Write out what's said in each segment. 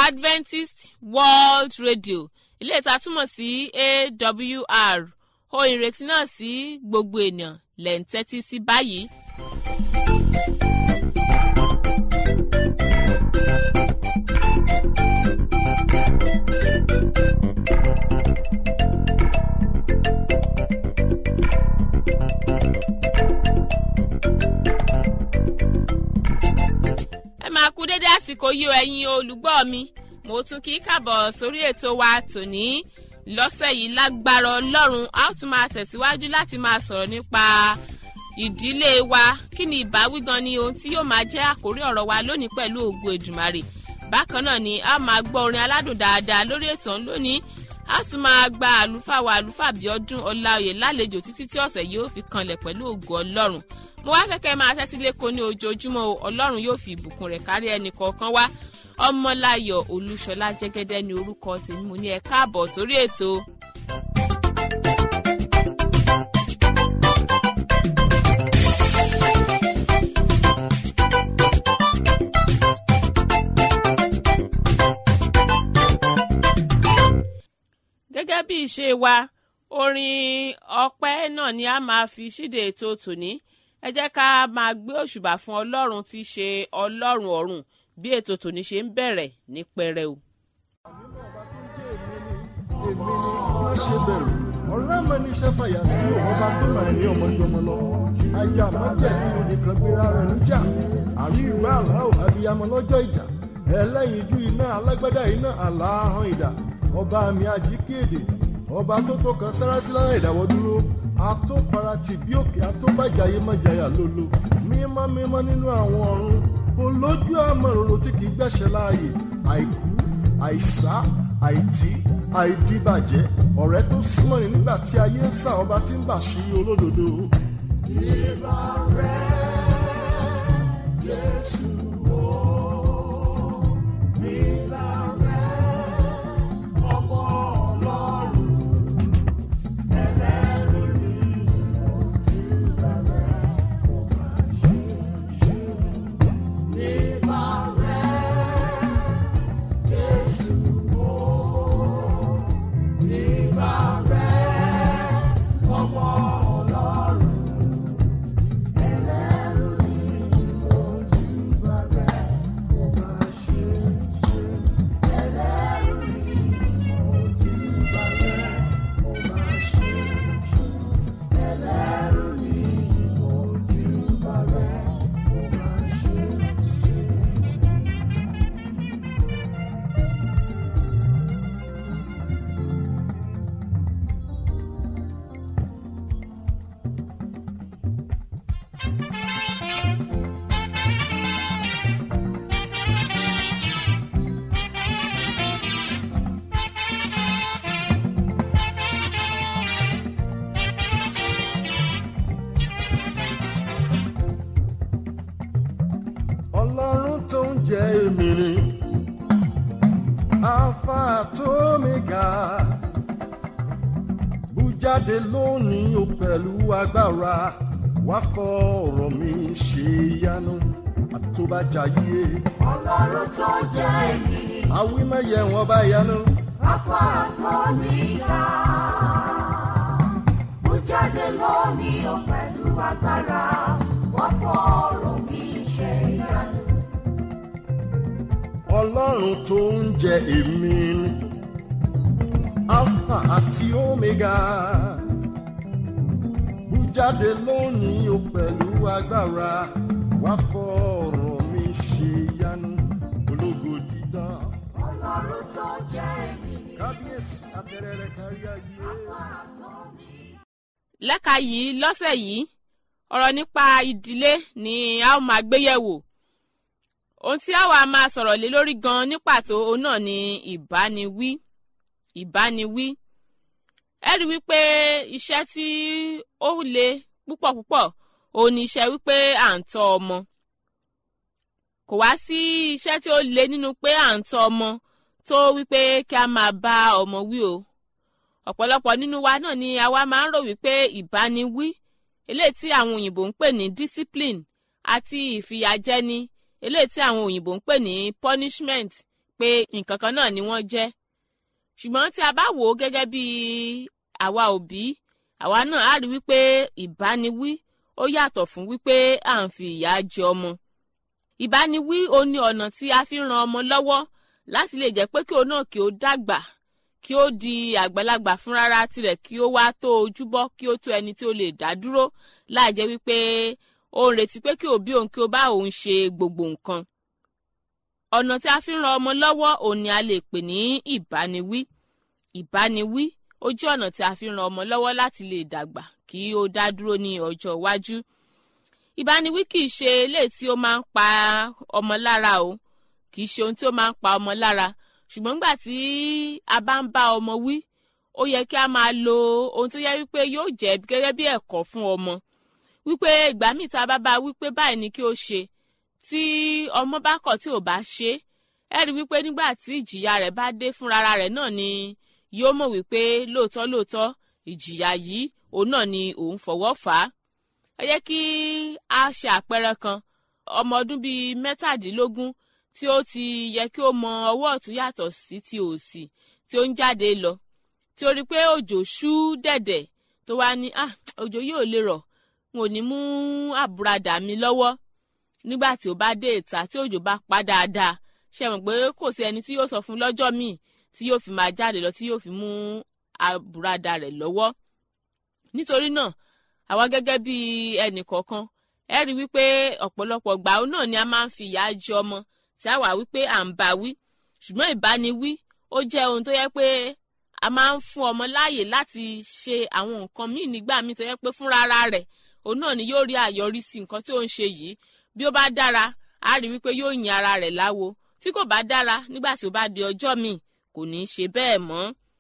Adventist World Radio ilé ìta túmọ̀ sí AWR ohùn ìrètí náà sí gbogbo ènìyàn lẹ́ ń tẹ́tí sí báyìí. ẹ máa kú dédé àsìkò yìí o ẹ̀yin olùgbọ́ mi mo tún kí káàbọ̀ sórí ètò wa tòní lọ́sẹ̀ yìí lágbára Ọlọ́run a ó tún máa tẹ̀síwájú láti máa sọ̀rọ̀ nípa ìdílé wa kí ni ìbáwí gan ni ohun tí yóò máa jẹ́ àkórí ọ̀rọ̀ wa lónìí pẹ̀lú ògo Èdùmàrè bákan náà ni a máa gbọ́ orin aládùn dáadáa lórí ètò lónìí a tún máa gba àlùfáà Bíọ́dún Ọláoyè lálejò títí tí ọ̀sẹ̀ yìí ó fi kanlẹ̀ pẹ̀lú ògo Ọlọ́run mo wá fẹ́ kẹ́ máa tẹ́tí lẹ́kọ̀ọ́ ní ojoojúmọ́ Ọlọ́run yóò fi ìbùkún rẹ̀ kárí ẹnì kọ̀ọ̀kan wá Ọmọláyọ̀ Olúṣọlá Jẹ́gẹ́dẹ́ ní orúkọ tèmi mo ní ẹ káàbọ̀ sórí ètò. gẹ́gẹ́ bí ìṣe wa orin ọpẹ́ náà ni a máa fi ṣíde ètò tòní ẹ jẹ́ ká máa gbé òṣùbà fún Ọlọ́run tí í ṣe Ọlọ́run ọ̀run bí ètò tòní ṣe ń bẹ̀rẹ̀ ní pẹrẹu. èmi ni má ṣe bẹ̀rù ọ̀rẹ́ mi ní ṣẹ́fàyà tí òun bá tó máa ní ọmọdéọmọ lọ ajá má jẹ̀bi onìkan gbéra rẹ̀ níjà àrí ìró àlá ò abiyamọ lọ́jọ́ ìjà ẹlẹ́yinjú iná alágbádá iná àlàáhàn ìdá ọba mi àjíkéde ọba tó kan sárásí lára ìdáwọ́ dúró atóparatì bí òkè atóbàjáyé mọ̀jáyà lólo mímọ́ nínú àwọn ọ̀run olójú àmọ̀ròrò tí kìí gbẹ̀ṣẹ̀ láàyè àìkú àìsá àìtí àìdíbàjẹ́ ọ̀rẹ́ tó súnmọ́ ni nígbà tí ayé ń sá ọba tí ń bàṣírí olódodo. ìbà rẹ̀ Jésù o ìbà rẹ̀ ọmọ Ọlọ́run ẹlẹ́rù ni ojú bẹ̀rẹ̀ kò máa ṣe ìbà rẹ̀ Jésù o ìbà rẹ̀ ọmọ Ọlọ́run ẹlẹ́rù ni ojú bẹ̀rẹ̀ kò máa ṣe ẹlẹ́rù ni ojú bẹ̀rẹ̀ kò máa ṣe ẹlẹ́rù ni ojú bẹ̀rẹ̀ kò máa ṣe. Ọlọ́run tó ń jẹ́ èmi ni Alpha tó Omega bú jáde lónìí o pẹ̀lú agbára wá fọ̀rọ̀ mi ṣe ìyanu àtòbájáyé. Ọlọ́run tó ń jẹ́ èmi ni àwímẹ̀yẹ wọn bá yanu. Alpha tó Omega bú jáde lónìí o pẹ̀lú agbára wá fọ̀rọ̀ mi ṣe ìyanu. Ọlọ́run tó ń jẹ́ èmi ni Alpha àti Omega bú jáde lónìí o pẹ̀lú agbára wá fọ̀rọ̀ mi ṣe ìyanu ológo dídán. Ọlọ́run tó ń jẹ́ èmi ni kábíyèsí àtẹrẹrẹ kárí ayé. Alpha tó Omega. lẹ́ka yìí lọ́sẹ̀ yìí ọ̀rọ̀ nípa ìdílé ni a ó máa gbé yẹ̀wò ohun tí a wá máa sọ̀rọ̀ lé lórí gan ní pàtó òun náà ni ìbániwí ẹ rí wípé iṣẹ́ tí ó le púpọ̀ òun ni iṣẹ́ wípé à ń tọ́ ọmọ kò wá sí iṣẹ́ tí ó le nínú pé à ń tọ́ ọmọ tó wípé kí a máa bá ọmọ wí o ọ̀pọ̀lọpọ̀ nínú wa náà ni àwa máa ń rò wípé ìbániwí eléyìí tí àwọn òyìnbó ń pè ní discipline àti ìfìyàjẹni eléyìí tí àwọn òyìnbó ń pè ní punishment pé nǹkan kan náà ni wọ́n jẹ́. Ṣùgbọ́n tí a bá wò ó gẹ́gẹ́ bí àwa òbí, àwa náà á rí wípé ìbániwí ó yàtọ̀ fún wípé à ń fi ìyà jẹ ọmọ. Ìbániwí ó ní ọ̀nà tí a fi ń ran ọmọ lọ́wọ́ láti lè jẹ́ pé kí òun náà kí ó dàgbà, kí ó di àgbàlagbà fúnrara tirẹ̀, kí ó wá tó ojúbọ́, kí ó tó ẹni tí ó lè dá dúró láì jẹ́ wípé ó ń retí pé kí òbí òun kí ó bá òun ṣe gbogbo nǹkan. Ọ̀nà tí a fi ń ran ọmọ lọ́wọ́ òun ni a lè pè ní ìbániwí. Ìbániwí ó jẹ́ ọ̀nà tí a fi ń ran ọmọ lọ́wọ́ láti lè dàgbà kí ó dá dúró ní ọjọ́ iwájú. Ìbániwí kì í ṣe eléyìí tí ó máa ń pa ọmọ lára o, kì í ṣe ohun tí ó máa ń pa ọmọ lára. Ṣùgbọ́n nígbà tí a bá ń bá ọmọ wí, ó yẹ kí a máa lo ohun tó yẹ wípé yóò jẹ́ gẹ́gẹ́ bí ẹ̀kọ́ fún ọmọ. Wípé ìgbà míì tá a bá bá wípé báyìí ni kí ó ṣe, tí ọmọ bá kọ̀ tí ò bá ṣe, ẹ rí wípé nígbà tí ìjìyà rẹ̀ bá dé fúnra rẹ̀ náà ni yóò mọ̀ wípé lóòótọ́ ìjìyà yìí òun náà ni òun fọwọ́ fà á. Ẹ yẹ kí a ṣe àpẹẹrẹ kan, ọmọ ọdún bíi 17 tí ó ti yẹ kí ó mọ ọwọ́ ọ̀tún yàtọ̀ sí ti òsì, tí ó ń jáde lọ, tí ó rí pé òjò ṣú dẹ̀dẹ̀, tó wá ní òjò yóò lè rọ̀, n ò ní mú àbúradà mi lọ́wọ́. Nígbà tí ó bá dé ìta tí òjò bá pa dáadáa, ṣe mọ̀ pé kò sí ẹni tí yóò sọ fún lọ́jọ́ míì tí yóò fi máa jáde lọ, tí yóò fi mú àbúradà rẹ̀ lọ́wọ́. Nítorí náà, àwa gẹ́gẹ́ bí ẹnì kọ̀ọ̀kan, ẹ rí wípé ọ̀pọ̀lọpọ̀ ìgbà náà ni a máa ń fi ìyà jẹ ọmọ tí a wà wípé à ń bá wí. Ṣùgbọ́n ìbániwí ó jẹ́ ohun tó yẹ pé a máa ń fún ọmọ láàyè láti ṣe àwọn nǹkan míì nígbà míì tó yẹ pé fúnra rẹ̀ òun náà ni yóò rí àyọrísí nǹkan tí ó ń ṣe yìí. Bí ó bá dára, a rí wípé yóò yin ara rẹ̀ láwo. Tí kò bá dára, nígbà tí ó bá di ọjọ́ míì kò ní í ṣe bẹ́ẹ̀ mọ́.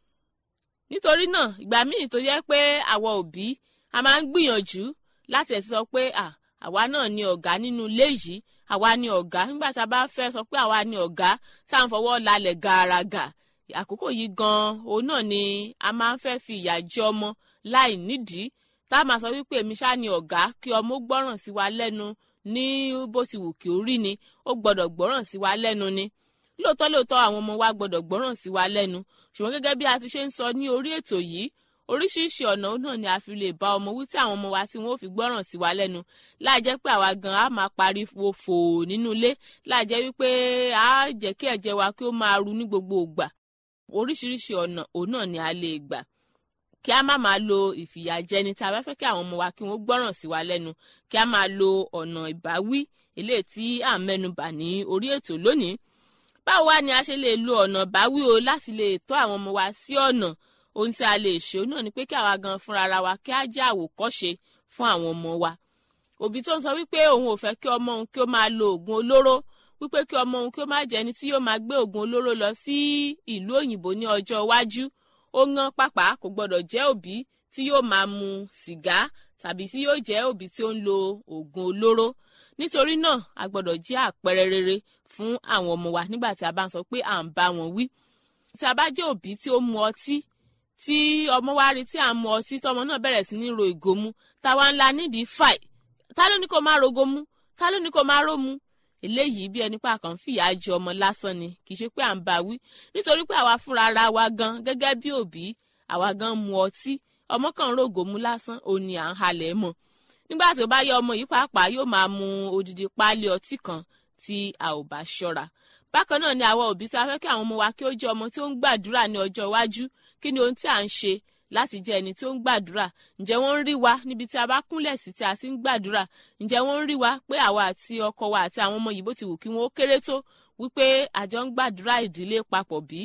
Nítorí náà, ìgbà míì tó yẹ pé àwa òbí a máa ń gbìyànjú láti ẹ̀ sọ pé àwa náà ni ọ̀gá nínú ilé yìí, àwa ni ọ̀gá. Nígbà tí a bá fẹ́ sọ pé àwa ni ọ̀gá, tá à ń fọwọ́ lálẹ̀ gàràgà, àkókò yìí gan-an òun náà ni a máa ń fẹ́ fi ìyà jẹ ọmọ láì nídìí. Tá a máa sọ wípé èmi ṣá ni ọ̀gá, kí ọmọ gbọ́ràn sí wa lẹ́nu ní bó ti wù kí ó rí ni, ó gbọ́dọ̀ gbọ́ràn sí wa lẹ́nu ni. Lóòótọ́ àwọn ọmọ wa gbọ́dọ̀ gbọ́ràn sí wa lẹ́nu. Ṣùgbọ́n gẹ́gẹ́ bí a ti ṣe ń sọ ní orí ètò yìí, oríṣiríṣi ọ̀nà náà ni a fi lè bá ọmọ wí tí àwọn ọmọ wa tí wọ́n ó fi gbọ́ràn sí wa lẹ́nu, láì jẹ́ pé àwa gan á máa pariwo fò nínú ilé, láì jẹ́ wípé á jẹ́ kí ẹ̀jẹ̀ wa kí ó máa ru ní gbogbo ìgbà. Oríṣiríṣi ọ̀nà òun náà ni a lè gbà kí a má máa lo ìfìyàjẹni tí a bá fẹ́ kí àwọn ọmọ wa kí wọ́n gbọ́ràn sí wa lẹ́nu, kí a máa lo ọ̀nà ìbáwí eléyìí tí à ń mẹ́nubà ní orí ètò lónìí. Báwo wá ni a ṣe lè lo ọ̀nà ìbáwí o láti lè tọ́ àwọn ọmọ wa sí ọ̀nà? Ohun tí a lè ṣe náà ni pé kí àwa gan fúnra ara wa kí á jẹ́ àwòkọ́ṣe fún àwọn ọmọ wa. Òbí tó ń sọ wípé òun ò fẹ́ kí ọmọ òun kí ó máa lo oògùn olóró, wípé kí ọmọ òun kí ó má jẹ́ ẹni tí yóò máa gbé oògùn olóró lọ sí ìlú òyìnbó ní ọjọ́ iwájú. Ó ngán pàpà kò gbọdọ̀ jẹ́ òbí tí yóò máa mu sìgá tàbí tí yóò jẹ́ òbí tí ó ń lo oògùn olóró. Nítorí náà, a gbọdọ̀ jẹ́ àpẹẹrẹ rere fún àwọn ọmọ wa nígbà tí a bá ń sọ pé à ń bá wọn wí. Tí a bá jẹ́ òbí tí ó mu ọtí, tí ọmọ wa rí tí à ń mu ọtí, tọmọ náà bẹ̀rẹ̀ sí ní ro ìgò mu, táwa ńlá nídìí fàì, ta ló ní kó má rogo mu, ta ló ní kó má ró mu? Eléyìí bí ẹni pé a kàn fìyà jẹ ọmọ lásán ni, kì í ṣe pé à ń bá wí. Nítorí pé àwa fúnra ara wa gan gẹ́gẹ́ bí òbí, àwa gan mu ọtí, ọmọ kan rògò mu lásán, òun ni à ń halẹ̀ mọ́. Nígbà tí ó bá yẹ ọmọ yìí pàápàá yóò máa mu odidi páálí ọtí kan tí a ò bá ṣọ́ra. Bákan náà ni àwa òbí tí a fẹ́ kí àwọn ọmọ wa kí ó jẹ́ ọmọ tí ó ń gbàdúrà ní ọjọ́ iwájú. Kí ni ohun tí à ń ṣe láti jẹ́ ẹni tí ó ń gbàdúrà? Ǹjẹ́ wọ́n ń rí wa níbi tí a bá kúnlẹ̀ sí tí a sì ń gbàdúrà? Ǹjẹ́ wọ́n ń rí wa pé àwa àti ọkọ wa àti àwọn ọmọ yìí bó ti wù kí wọ́n ó kéré tó, wípé àjọ ń gbàdúrà ìdílé papọ̀ bí?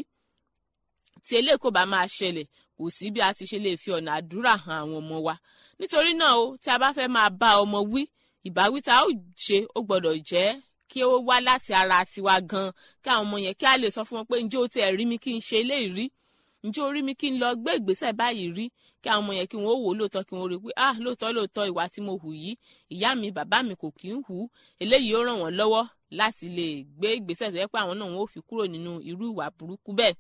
Tí eléyìí kò bá máa ṣẹlẹ̀, kò sí bí a ti ṣe lè fi ọ̀nà àdúrà hàn àwọn ọmọ wa. Nítorí náà o, tí a bá fẹ́ máa bá ọmọ wí, ìbáwí tá a ó ṣe ó gbọ́dọ̀ jẹ́ kí ó wá láti ara tiwa gan, kí àwọn ọmọ yẹn kí a lè sọ fún wọn pé ǹjẹ́ o ti ẹ̀ rí mi kí n ṣe eléyìí rí? Ǹjẹ́ o rí mi kí n lọ gbé ìgbésẹ̀ báyìí rí? Kí àwọn ọmọ yẹn kí wọ́n wò lóòótọ́, kí wọ́n rí pé lóòótọ́ ìwà tí mo hù yìí, ìyá mi bàbá mi kò kí ń hù. Eléyìí ó ràn wọ́n lọ́wọ́ láti lè gbé ìgbésẹ̀ tó yẹ pé àwọn náà wọ́n ó fi kúrò nínú irú ìwà burúkú bẹ́ẹ̀.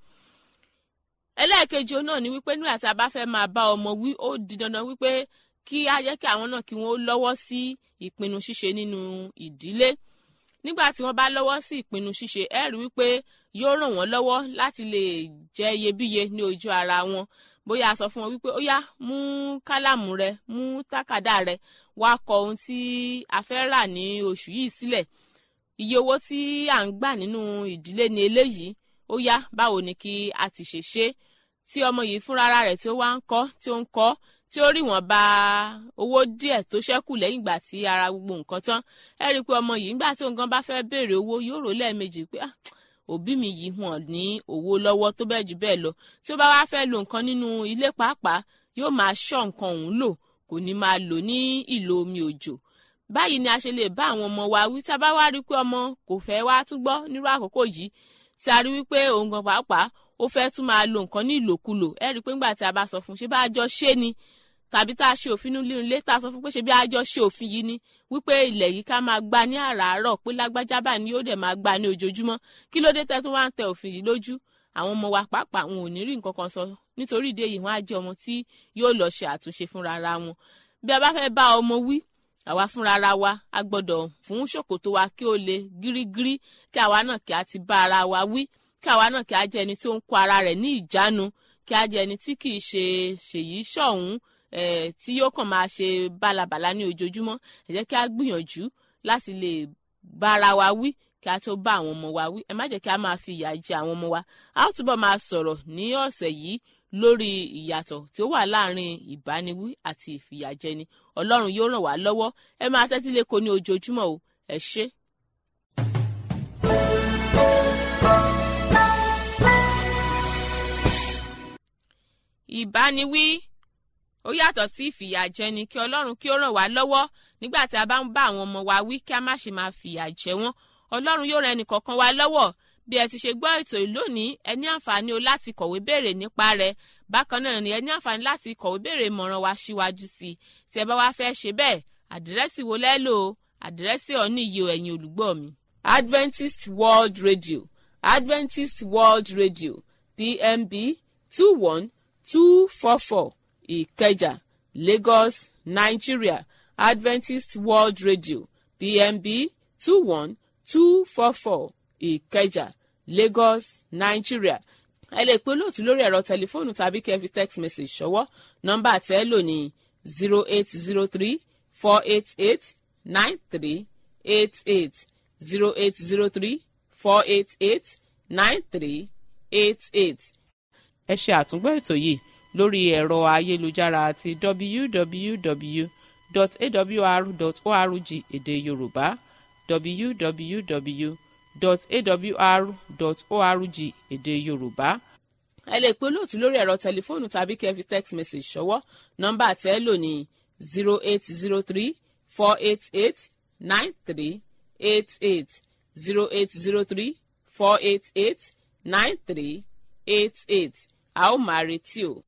Ẹlẹ́ẹ̀kejì náà ni wípé nígbà tí a bá fẹ́ máa bá ọmọ wí, ó di dandan wípé kí á jẹ́ kí àwọn náà kí wọ́n lọ́wọ́ sí ìpinnu ṣíṣe nínú ìdílé. nígbà tí wọ́n bá lọ́wọ́ sí ìpinnu ṣíṣe ẹ rí wípé yóò ràn wọ́n lọ́wọ́ láti lè jẹ́ iyebíye ní ojú ara wọn. Bóyá a sọ fún wọn wípé ó yá mú kálámù rẹ, mú tákàdá rẹ, wá kọ ohun tí a fẹ́ rà ní oṣù yìí sílẹ̀. Iye owó tí à ń gbà nínú ìdílé ni eléyìí, ó yá báwo ni kí a ti ṣe ṣe. Tí ọmọ yìí fúnra rẹ̀ tí ó wá ń kọ́ tí ó ń kọ́ tí ó rí wọn bá owó díẹ̀ tó ṣẹ́kù lẹ́yìn ìgbà tí ara gbogbo nǹkan tán, ẹ rí i pé ọmọ yìí nígbà tí òun gan bá fẹ́ béèrè owó yóò rò lẹ́ẹ̀mejì pé òbí mi yìí wọn ní owó lọ́wọ́ tó bẹ́ẹ̀ jù bẹ́ẹ̀ lọ. Tí ó bá wá fẹ́ lo nǹkan nínú ilé pàápàá yóò máa ṣọ́ nǹkan òun lò, kò ní máa lò ní ìlò omi òjò. Báyìí ni a ṣe lè bá àwọn ọmọ wa wí. Tá a bá wá rí i pé ọmọ kò fẹ́ wá tún gbọ́ nírú àkókò yìí, tí a rí wípé òun gan pàápàá ó fẹ́ tún máa lo nǹkan ní ìlòkulò, ẹ rí i pé nígbà tí a bá sọ fún un ṣé bá a jọ ṣe ni, tàbí tá a ṣe òfin nínú ilé tá a sọ fún pé ṣe bí a jọ ṣe òfin yìí ni wípé ilẹ̀ yìí ká máa gba ní àràárọ̀, pé lágbájá báyìí ni yóò dẹ̀ máa gba ní ojoojúmọ́. Kí ló dé tẹ́ tó wá ń tẹ òfin yìí lójú? Àwọn ọmọ wa pàápàá wọn ò ní rí nǹkan kan sọ, nítorí ìdí èyí wọn á jẹ́ ọmọ tí yóò lọ ṣe àtúnṣe fúnra ra wọn. Bí a bá fẹ́ bá ọmọ wí, àwa fúnra ra wa a gbọ́dọ̀ fún ṣòkòtò wa kí ó le gírígírí, kí àwa náà kí a ti bá ara wa wí, kí àwa náà kí a jẹ́ ẹni tí ó ń kó ara rẹ̀ ní ìjánu, kí a jẹ́ ẹni tí kì í ṣe ṣèyí ṣọ̀hún tí yóò kàn máa ṣe bálabàla ní ojoojúmọ́. Ẹ jẹ́ kí a gbìyànjú láti lè bá ara wa wí kí a tó bá àwọn ọmọ wa wí. Ẹ má jẹ́ kí a máa fi ìyà jẹ àwọn ọmọ wa. A ó túbọ̀ máa sọ̀rọ̀ ní ọ̀sẹ̀ yìí lórí ìyàtọ̀ tí ó wà láàrin ìbániwí àti ìfìyàjẹni. Ọlọ́run yóò ràn wá lọ́wọ́. Ẹ máa tẹ́tí lẹ́kọ̀ọ́ ní ojoojúmọ́ o. Ẹ ṣé. Ìbániwí ó yàtọ̀ sí ìfìyàjẹni. Kí Ọlọ́run kí ó ràn wá lọ́wọ́ nígbà tí a bá ń bá àwọn ọmọ wa wí, kí a má ṣe máa fìyà jẹ wọ́n. Ọlọ́run yóò ran ẹnìkọ̀ọ̀kan wa lọ́wọ́. Bí ẹ ti ṣe gbọ́ ètò yìí lónìí, ẹ ní àǹfààní o láti kọ̀wé béèrè nípa rẹ̀. Bákan náà ni ẹ ní àǹfààní láti kọ̀wé béèrè ìmọ̀ràn wa síwájú sí i. Tí ẹ bá wá fẹ́ ṣe bẹ́ẹ̀, àdírẹ́sì wo lẹ́ lò ó? Àdírẹ́sì ọ̀ní yìí o, ẹ̀yin olùgbọ́ mi. Adventist World Radio, Adventist World Radio, PMB 21244, Ìkẹjà, Lagos, Nigeria. Adventist World Radio, PMB 21244, Ìkẹjà, Lagos, Nigeria. Ẹ lè pe olóòtú lórí ẹ̀rọ tẹlifóònù tàbí kẹ́ fi text message ṣọwọ́. Nọ́mbà tẹ́ lò ní 0803-488-9388, 0803-488-9388. Ẹ ṣe àtúngbọ́ ètò yìí lórí ẹ̀rọ ayélujára àti www.awr.org èdè Yorùbá, www.awr.org èdè Yorùbá. Ẹ lè pe olóòtú lórí ẹ̀rọ tẹlifóònù tàbí kẹ́ fi text message ṣọwọ́. Nọ́mbà tẹ́ lò ní 0803-488-9388, 0803-488-9388. A ó máa retí o.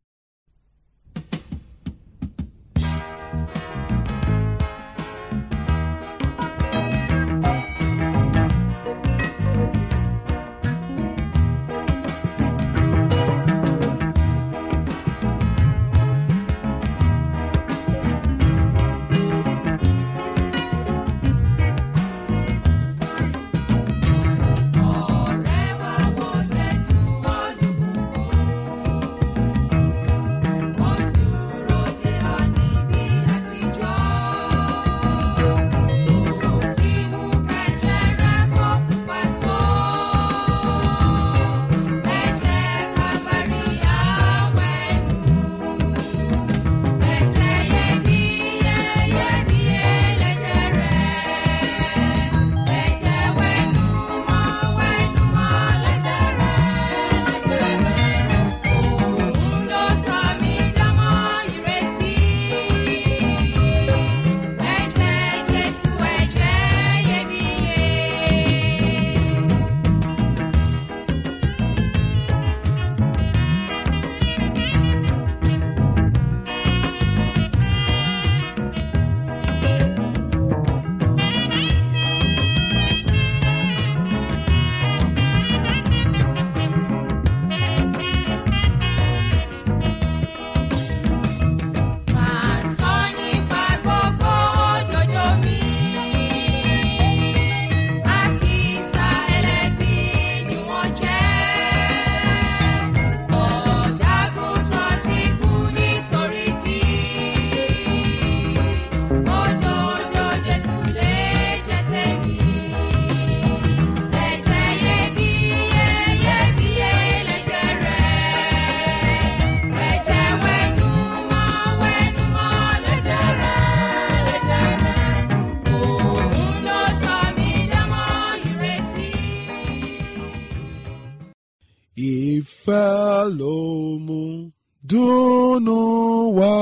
ìfẹ́ ló mú dùnnú wá.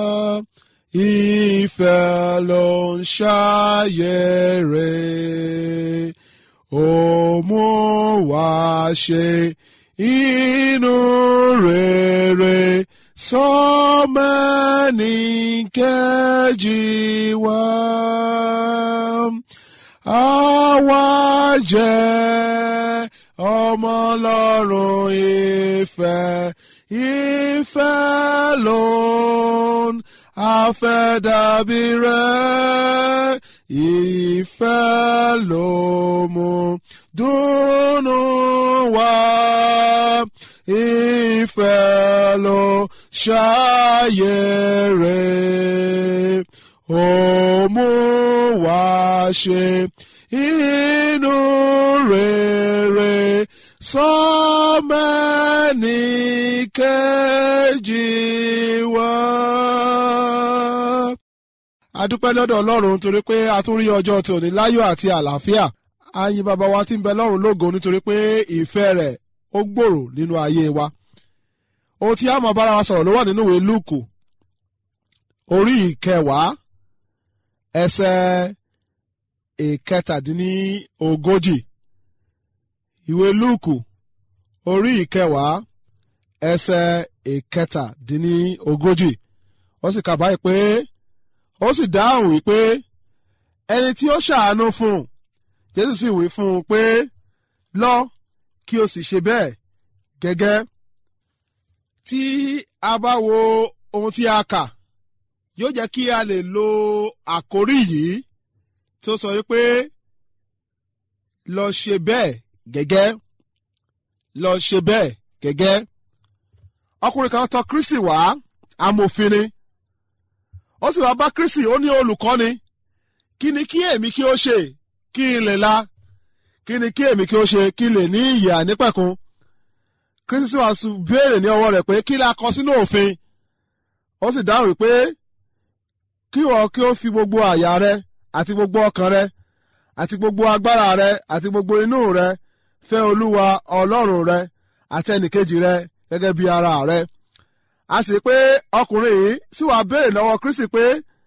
Ìfẹ́ ló ń ṣayé rẹ̀, ó mú wá ṣe inú rere sọ́mẹ́nìkejì wa. Àwa jẹ́ ọmọ Ọlọ́run ìfẹ́, ìfẹ́ ló ń afẹ́ dàbí rẹ̀, ìfẹ́ ló mú dùnnú wá. Ìfẹ́ ló ṣayé rẹ̀, ó mú wá ṣe inú rere sọ́mẹ́nìkejì wa. A dúpẹ́ lọ́dọ̀ Ọlọ́run torí pé a tún rí ọjọ́ tòní láyọ̀ àti àlàáfíà. A yìn bàbá wa tí ń bẹ lọ́run lógo nítorí pé ìfẹ́ rẹ̀ ó gbòòrò nínú ayé wa. Ohun tí a máa bára wa sọ̀rọ̀ ló wà nínú ìwé Lúùkù orí 10 ẹsẹ̀ 37. Ìwé Lúùkù orí 10 ẹsẹ̀ 37. Ó sì kà báyìí pé ó sì dáhùn wípé ẹni tí ó ṣàánú fún un, Jésù sì wí fún un pé lọ kí o sì ṣe bẹ́ẹ̀ gẹ́gẹ́. Tí a bá wo ohun tí a kà, yóò jẹ́ kí a lè lo àkórí yìí tó sọ wípé lọ ṣe bẹ́ẹ̀ gẹ́gẹ́, lọ ṣe bẹ́ẹ̀ gẹ́gẹ́. Ọkùnrin kan tọ̀ Kristi wá, amòfin ni. Ó sì wá bá Kristi, ó ní olùkọ́ni, kí ni kí èmi kí ó ṣe kí n lè là? Kí ni kí èmi kí ó ṣe kí n lè ní ìyè àìnípẹ̀kun? Kristi sì wá béèrè ní ọwọ́ rẹ̀ pé kí la kọ sínú òfin? Ó sì dáhùn wípé kí ìwọ kí ó fi gbogbo àyà rẹ àti gbogbo ọkàn rẹ àti gbogbo agbára rẹ àti gbogbo inú rẹ fẹ́ Olúwa Ọlọ́run rẹ àti ẹnìkejì rẹ gẹ́gẹ́ bí ara rẹ. A sì pé ọkùnrin yìí sì wá béèrè lọ́wọ́ Kristi pé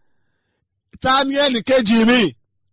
ta ni ẹnìkejì mi?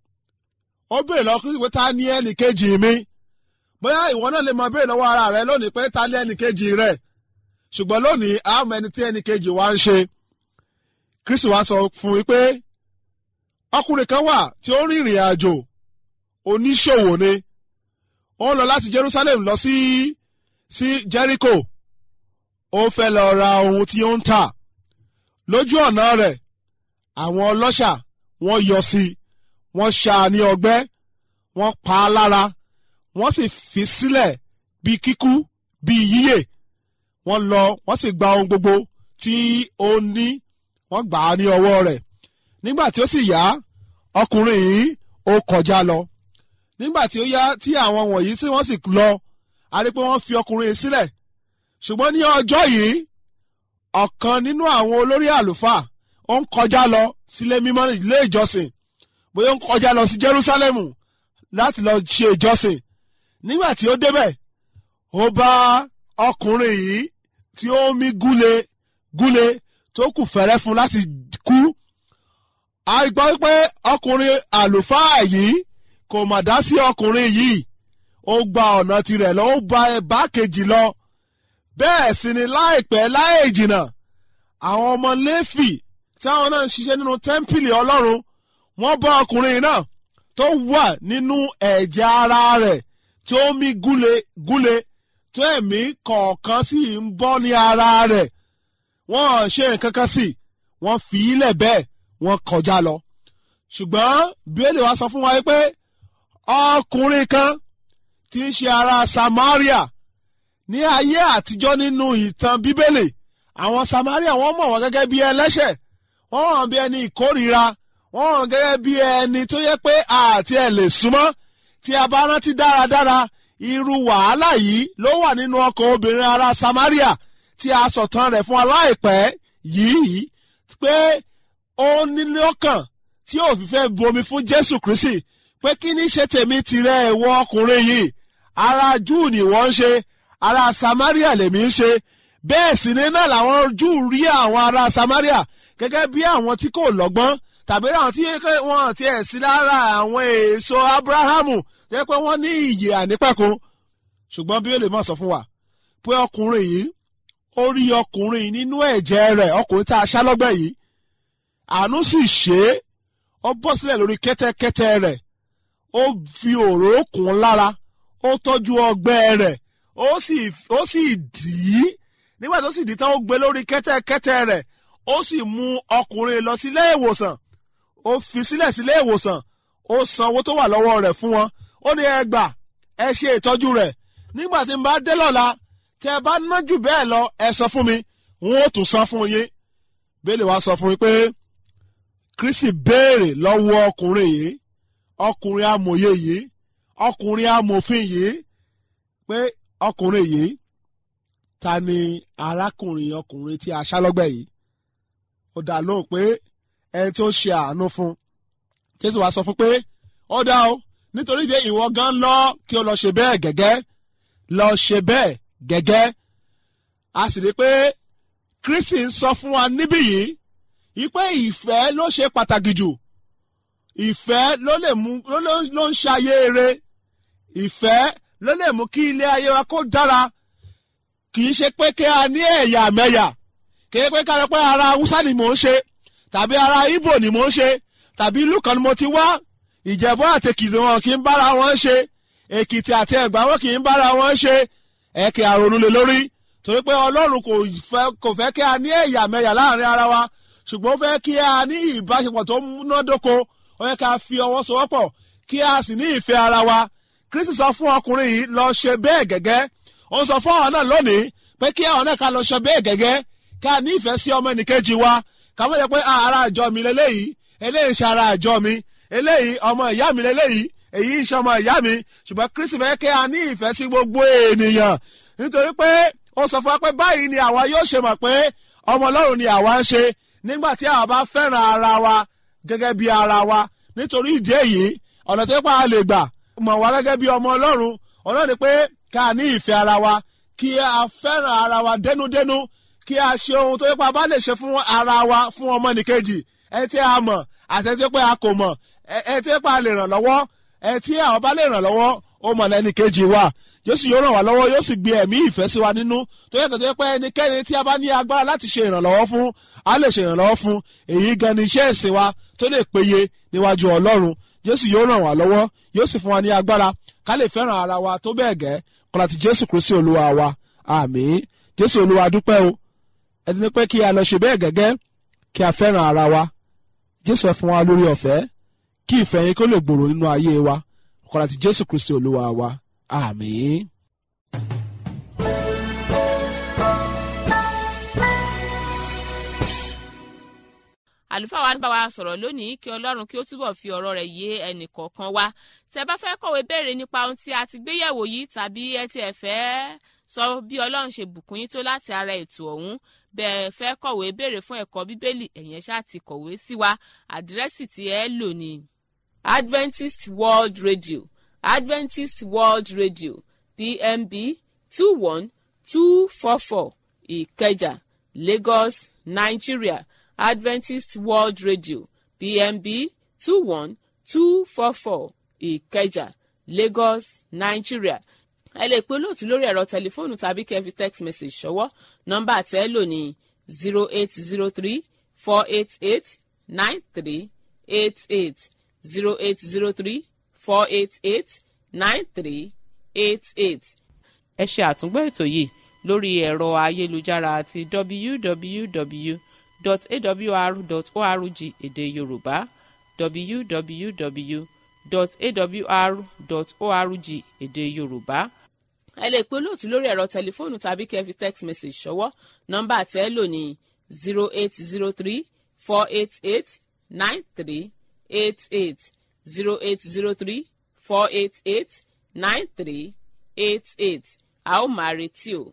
Ó béèrè lọ́wọ́ Kristi pé ta ni ẹnìkejì mi? Bóyá ìwọ náà lè máa béèrè lọ́wọ́ ara rẹ lónìí pé ta ni ẹnìkejì rẹ? Ṣùgbọ́n lónìí a mọ ẹni tí ẹnìkejì wa ń ṣe. Kristi wá sọ fún un pé ọkùnrin kan wà tí ó rìnrìn àjò, oníṣòwò ni. Ó ń lọ láti Jerusalem lọ sí Jericho. Ó fẹ́ lọ ra ohun tí ó ń tà. Lójú ọ̀nà rẹ̀, àwọn ọlọ́ṣà wọ́n yọ sí i, wọ́n ṣá a ní ọgbẹ́, wọ́n pa á lára, wọ́n sì fi sílẹ̀ bí kíkú bí yíyè. Wọ́n lọ, wọ́n sì gba ohun gbogbo tí ó ní, wọ́n gbà á ní ọwọ́ rẹ̀. Nígbà tí ó sì yá, ọkùnrin yìí ó kọjá lọ. Nígbà tí ó yá tí àwọn wọ̀nyí tí wọ́n sì lọ, a rí pé wọ́n fi ọkùnrin yìí sílẹ̀. Ṣùgbọ́n ní ọjọ́ yìí, ọ̀kan nínú àwọn olórí àlùfáà ó ń kọjá lọ sílé mímọ́ ilé ìjọsìn, bóyá ó ń kọjá lọ sí Jerúsálẹ́mù láti lọ ṣe ìjọsìn. Nígbà tí ó débẹ̀, ó bá ọkùnrin yìí tí ó mí gúle tó kù fẹ́rẹ́ fún láti kú. A gbọ́ pé ọkùnrin àlùfáà yìí kò mà dá sí ọkùnrin yìí, ó gba ọ̀nà tirẹ̀ lọ, ó gba ẹ̀bá kejì lọ. Bẹ́ẹ̀ sì ni láìpẹ́ láì jìnnà, àwọn ọmọ Léfì tí àwọn náà ń ṣiṣẹ́ nínú tẹ́ḿpìlì Ọlọ́run, wọ́n bá ọkùnrin náà tó wà nínú ẹ̀jẹ̀ ara rẹ̀ tí ó mí gúle tó ẹ̀mí kọ̀ọ̀kan sì ń bọ́ ní ara rẹ̀. Wọ́n ṣe nǹkan kan sí, wọ́n fi í lẹ̀ bẹ́ẹ̀, wọ́n kọjá lọ. Ṣùgbọ́n Bíbélì wa sọ fún wa pé ọkùnrin kan tí ń ṣe ará Samaria, ní ayé àtijọ́ nínú ìtàn Bíbélì, àwọn Samaria wọ́n mọ̀ wọ́n gẹ́gẹ́ bí ẹlẹ́ṣẹ̀, wọ́n hàn bí ẹni ìkórìíra, wọ́n hàn gẹ́gẹ́ bí ẹni tó yẹ pé àti ẹ̀ lè súnmọ́. Tí a bá rántí dáradára, irú wàhálà yìí ló wà nínú ọkàn obìnrin ará Samaria tí a sọ̀tàn rẹ̀ fún aláìpẹ́ yìí, pé ó ní lọ́kàn tí ó fi fẹ́ bomi fún Jésù Kristi, pé kí ní ṣe tèmi tìrẹ ìwọ ọkùnrin yìí? Ará Júù ni wọ́n ń ṣe, ará Samaria lèmi ń ṣe bẹ́ẹ̀ sì ni náà làwọn Júù rí àwọn ará Samaria gẹ́gẹ́ bí àwọn tí kò lọ́gbọ́n tàbí àwọn tí wọ́n ti ẹ̀ sí lára àwọn èso Abrahamu jẹ́ pé wọ́n ní ìyè ànípẹ̀kun ṣùgbọ́n bí ó lè mọ̀ sọ fún wa pé ọkùnrin yìí ó rí ọkùnrin nínú ẹ̀jẹ̀ rẹ̀ ọkùnrin tá a ṣá lọ́gbẹ́ yìí àánú sì ṣe é ó bọ́ sílẹ̀ lórí kẹ́tẹ́kẹ́tẹ́ rẹ̀ ó fi òróró kùn lára ó tọ́jú ọgbẹ́ rẹ̀ ó sì dì í nígbà tó sì dì í tán ó gbé lórí kẹ́tẹ́kẹ́tẹ́ rẹ̀ ó sì mú ọkùnrin lọ sílé ìwòsàn ó fi sílẹ̀ sílé ìwòsàn ó san owó tó wà lọ́wọ́ rẹ̀ fún wọn ó ní ẹ gbà ẹ ṣe ìtọ́jú rẹ̀ nígbà tí n bá dé lọ́la tẹ́ ẹ bá ná jù bẹ́ẹ̀ lọ ẹ sọ fún mi n ó tún san fún yín bẹ́ẹ̀ lè wá sọ fún yín pé Kristi béèrè lọ́wọ́ ọkùnrin yìí ọkùnrin amòye yìí ọkùnrin amòfin yìí pé ọkùnrin yìí ta ni arákùnrin ọkùnrin tí a ṣá lọ́gbẹ́ yìí ó dá lóhùn pé ẹni tó ṣe àánú fún Jésù wá sọ fún pé ó dá o nítorí pé ìwọ gan lọ kí o lọ ṣe bẹ́ẹ̀ gẹ́gẹ́ lọ ṣe bẹ́ẹ̀ gẹ́gẹ́ a sì rí pé Kristi ń sọ fún wa níbí yìí ìpè ìfẹ́ ló ṣe pàtàkì jù ìfẹ́ ló ń ṣayé eré ìfẹ́ ló lè mú kí ilé ayé wa kó dára kì í ṣe pé kí a ní ẹ̀yà mẹ́yà kì í pé ká lọ pé ara Haúsá ni mò ń ṣe tàbí ara Ìgbò ni mò ń ṣe tàbí ìlú kan ni mo ti wá Ìjẹ̀bú àti Èkìtì wọn kì í bára wọn ṣe Èkìtì àti Ẹ̀gbá wọn kì í bára wọn ṣe ẹ̀kẹ́ àrònú lé lórí torí pé Ọlọ́run kò fẹ́ kí a ní ẹ̀yà mẹ́yà láàrin ara wa ṣùgbọ́n ó fẹ́ kí a ní ìbáṣepọ̀ tó múnádóko ó yẹ ká fi ọwọ́ sowọ́pọ̀ kí a sì ní ìfẹ́ ara wa Kristi sọ fún ọkùnrin yìí lọ ṣe bẹ́ẹ̀ gẹ́gẹ́ ó sọ fún àwọn náà lónìí pé kí àwọn náà ká lọ ṣe bẹ́ẹ̀ gẹ́gẹ́ ká ní ìfẹ́ sí ọmọ ẹnìkejì wa ká má jẹ́ pé ara àjọ mi lélẹ́yìí eléyìí ṣe ara àjọ mi eléyìí ọmọ ìyá mi lélẹ́yìí èyí ṣe ọmọ ìyá mi ṣùgbọ́n Kristi fẹ́ kí a ní ìfẹ́ sí gbogbo ènìyàn nítorí pé ó sọ fún wa pé báyìí ni àwa yóò ṣe mọ̀ pé ọmọ Ọlọ́run ni àwa ń ṣe nígbà tí àwa bá fẹ́ràn ara wa gẹ́gẹ́ bí ara wa nítorí ìdí èyí ọ̀nà tó pa á lè gbà mọ̀ wá gẹ́gẹ́ bí ọmọ Ọlọ́run ọ̀nà ni pé ká ní ìfẹ́ ara wa kí a fẹ́ràn ara wa dénúdénú kí a ṣe ohun tó yẹ pa bá lè ṣe fún ara wa fún ọmọnìkejì ẹ tí a mọ̀ àti ẹ tí pé a kò mọ̀ ẹ tí pé a lè ràn lọ́wọ́ ẹ tí àwọn bá lè ràn lọ́wọ́ ó mọ̀ lẹ́nìkejì wa Jésù yóò ràn wá lọ́wọ́ yóò sì gbé ẹ̀mí ìfẹ́ sí wa nínú tó yẹ kó tó yẹ pé ẹnikẹ́ni tí a bá ní agbára láti ṣe ìrànlọ́wọ́ fún a lè ṣe ìrànlọ́wọ́ fún èyí gan ni iṣẹ́ ìsìn wa tó lè péye níwájú Ọlọ́run Jésù yóò ràn wá lọ́wọ́ yóò sì fún wa ní agbára ká lè fẹ́ràn ara wa tó bẹ́ẹ̀ gẹ́ kọ́lá ti Jésù Kristi Olúwa wa àmín Jésù Olúwa dúpẹ́ o ẹni ní pé kí a lọ ṣe bẹ́ẹ̀ gẹ́gẹ́ kí a fẹ́ràn ara wa Jésù ẹ fún wa lórí ọ̀fẹ́ kí ìfẹ́ yín kó lè gbòòrò nínú ayé wa kọ́lá ti Jésù Kristi Olúwa wa àmín. àlùfáà wa ń bá wa sọ̀rọ̀ lónìí kí Ọlọ́run kí ó túbọ̀ fi ọ̀rọ̀ rẹ̀ yé ẹnì kọ̀ọ̀kan wa tẹ́ bá fẹ́ kọ̀wé béèrè nípa ohun tí a ti gbé yẹ̀wò yìí tàbí ẹ ti ẹ̀ fẹ́ sọ bí Ọlọ́run ṣe bùkún yín tó láti ara ètò ọ̀hún bẹ́ẹ̀ fẹ́ kọ̀wé béèrè fún ẹ̀kọ́ Bíbélì ẹ̀yin ṣáà ti kọ̀wé sí wa àdírẹ́sì tí ẹ lò ní Adventist World Radio Adventist World Radio PMB 21244 Ìkẹjà Lagos Nigeria Adventist World Radio PMB 21244 Ìkẹjà Lagos Nigeria. ẹ lè pe olóòtú lórí ẹ̀rọ tẹlifóònù tàbí kẹ́ fi text message ṣọwọ́ nọ́mbà tẹ́ lò ní 0803 488 9388 0803 488 9388. ẹ ṣe àtúngbọ́ ètò yìí lórí ẹ̀rọ ayélujára àti www.awr.org èdè Yorùbá www.awr.org èdè Yorùbá. ẹ lè pe olóòtú lórí ẹ̀rọ tẹlifóònù tàbí kẹ́ fi text message ṣọwọ́ nọ́mbà tẹ́ lò ní 0803 488 9388 0803 488 9388. a ó máa retí o.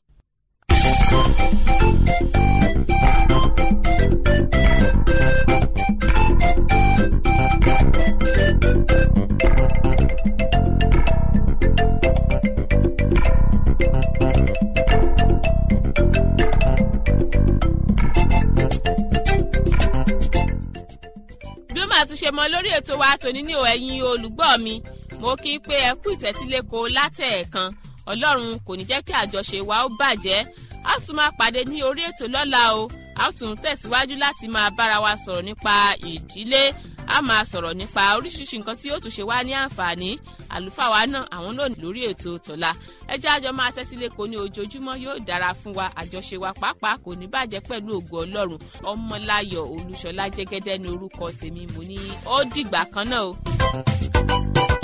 lórí ètò wa tòní ní ẹ̀yin olùgbọ́ mi mo kí i pé ẹ kú ìtẹ́sílẹ́kọ látẹ̀ẹ̀kan ọlọ́run kò ní jẹ́ kí àjọṣe wa ó bàjẹ́ a ó tún máa pàdé ní orí ètò lọ́la o a ó tún tẹ̀síwájú láti máa bára wa sọ̀rọ̀ nípa ìdílé a máa sọ̀rọ̀ nípa oríṣiríṣi nǹkan tí yóò tún ṣe wá ní àǹfààní àlùfáà wa náà àwọn náà lórí ètò tọ̀la ẹ jẹ́ àjọ máa tẹ́sílẹ́kọ ní ojoojúmọ́ yóò dára fún wa àjọṣe wa pàápàá kò ní bàjẹ́ pẹ̀lú ògo ọlọ́run ọmọláyọ̀ olúṣọlá jẹ́gẹ́dẹ́ ní orúkọ tèmi mo ní ó dìgbà kan náà o.